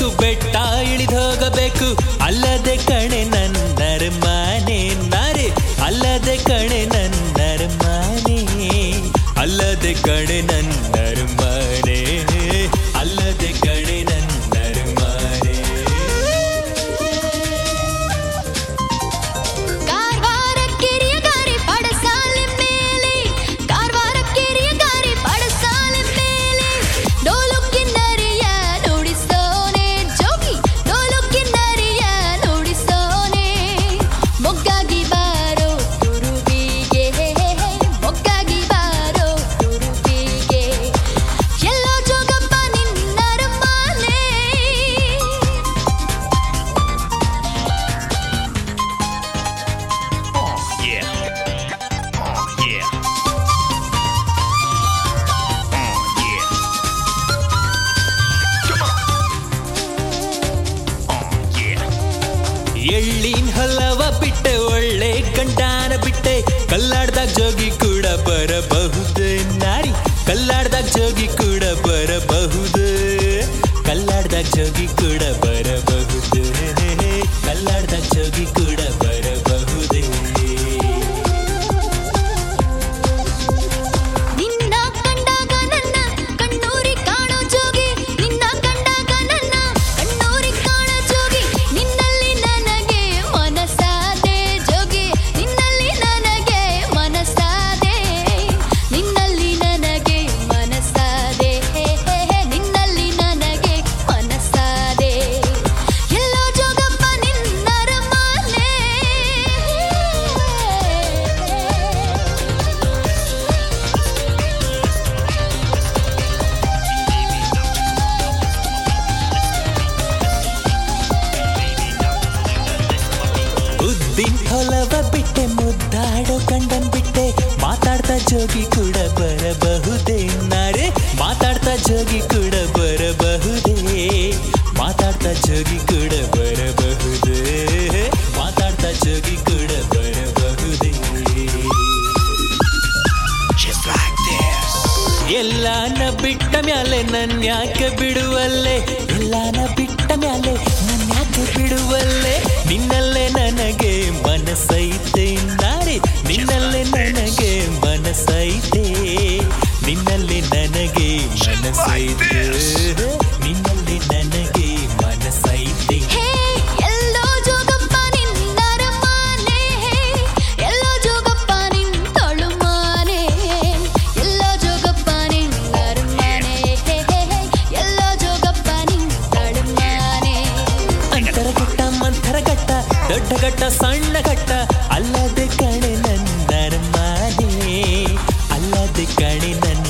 ಬೆಟ್ಟ ಇಳಿದೋಗಬೇಕು ಅಲ್ಲದೆ ಕಣೆ ನನ್ನರ ಮಾನೆ ನಾರೆ ಅಲ್ಲದೆ ಕಣೆ ನನ್ನರ ಮಾನೆ ಅಲ್ಲದೆ ಕಣೆ ನನ್ನರ ಮಾನೆ ಅಲ್ಲದೆ ಕಣೆ ನನ್ನರ ಮಾನೆ ಕಾರವಾರ ಕೆರೆಯ ಗಾರೆ ಪಡಸಾಲೆ ಮೇಲೆ ಕಾರವಾರ ಕೆರೆಯ ಗಾರೆ ಪಡಸಾಲೆ ಮೇಲೆ ಡೋಲು ಕಿನ್ನರಿಯ ನುಡಿಸೋನೆ ಜೋಗಿ ಡೋಲು ಕಿನ್ನರಿಯ ನುಡಿಸೋನೆ ಮೊಗ್ಗಾಗಿ ಬಾರೋ ತುರುವಿಗೆ ಮೊಗ್ಗಾಗಿ ಬಾರೋ ತುರುವಿಗೆ ಎಲ್ಲೋ ಜೋಗಪ್ಪ ನಿನ್ನರ ಮಾನೆ ಎಳ್ಳಿನ ಹಲವ ಬಿಟ್ಟೆ ಒಳ್ಳೆ ಗಂಟಾನ ಬಿಟ್ಟೆ ಕಲ್ಲಾಡ್ದಾಗ ಜೋಗಿ ಕೂಡ ಬರಬಹುದು ನಾರಿ ಕಲ್ಲಾಡ್ದಾಗ ಜೋಗಿ ಕೂಡ ಬರಬಹುದು ಕಲ್ಲಾಡ್ದಾಗ ಜೋಗಿ ಕೂಡ ಬರಬಹುದು ಕಲ್ಲಾಡ್ದಾಗ ಜೋಗಿ ಕೂಡ ಬರಬಹುದೇ ನಿನ್ನ ಕಂಡಾಗ ನನ್ನ ಕಣ್ಣೂರಿ ಕಾಣೋ ಜೋಗಿ ನಿನ್ನ ಕಂಡಾಗ ನನ್ನ ಕಣ್ಣೂರಿ ಕಾಣೋ ಜೋಗಿ ನಿನ್ನಲ್ಲಿ ನನಗೆ ಮನಸಾದೆ ಜೋಗಿ ನಿನ್ನಲ್ಲಿ ನನಗೆ ಮನಸಾದೆ ನಿನ್ನಲ್ಲಿ ನನಗೆ ಮನಸಾದೆ ನಿನ್ನಲ್ಲಿ ನನಗೆ ಮನಸಾದೆ ಎಲ್ಲೋ ಜೋಗಪ್ಪ ನಿನ್ನರ ಮಾನೆ ಉದ್ದಿನ ಹೊಲವ ಬಿಟ್ಟೆ ಮುದ್ದಾಡೋ ಕಂಡನ್ ಬಿಟ್ಟೆ ಮಾತಾಡ್ತಾ ಜೋಗಿ ಕೂಡ ಬರಬಹುದೇ ನಾರೆ ಮಾತಾಡ್ತಾ ಜೋಗಿ ಕೂಡ ಬರಬಹುದೇ ಮಾತಾಡ್ತಾ ಜೋಗಿ ಕೂಡ ಬರಬಹುದೇ ಮಾತಾಡ್ತಾ ಜೋಗಿ ಕೂಡ ಬರಬಹುದೇ ಎಲ್ಲಾನ ಬಿಟ್ಟ ಮ್ಯಾಲೆ ನನ್ಯಾಕೆ ಬಿಡುವಲ್ಲೆ ಎಲ್ಲಾನ ಬಿಟ್ಟ ಮ್ಯಾಲೆ ನನ್ಯಾಕೆ ಬಿಡುವಲ್ಲೆ ನಿನ್ನಲ್ಲೇ ನನಗೆ ಮನಸ್ಸೈತೆ ನಾರೆ ನಿನ್ನಲ್ಲೇ ನನಗೆ ಮನಸ್ಸೈತೆ ನಿನ್ನಲ್ಲಿ ನನಗೆ ಮನಸ್ಸೈತೆ ನಿನ್ನಲ್ಲಿ ನನಗೆ ಮನಸ್ಸೈತೆ ಹೇ ಎಲ್ಲೋ ಜೋಗಪ್ಪ ನಿನ್ನರ ಮಾನೆ ಎಲ್ಲೋ ಜೋಗಪ್ಪ ನಿಂತಳು ಮಾನೆ ಎಲ್ಲೋ ಜೋಗಪ್ಪ ನಿನ್ನರ ಮಾನೆ ಎಲ್ಲೋ ಜೋಗಪ್ಪ ನಿಂತಳು ಮಾನೆ ಅಂತರಘಟ್ಟ ಮಂಥರಘಟ್ಟ ದೊಡ್ಡ ಘಟ್ಟ ಸಣ್ಣ ಘಟ್ಟ ಅಲ್ಲದೆ ಕಣೆ ನನ್ನರ ಮಾನೆ ಅಲ್ಲದೆ ಕಣೆ ನನ್ನ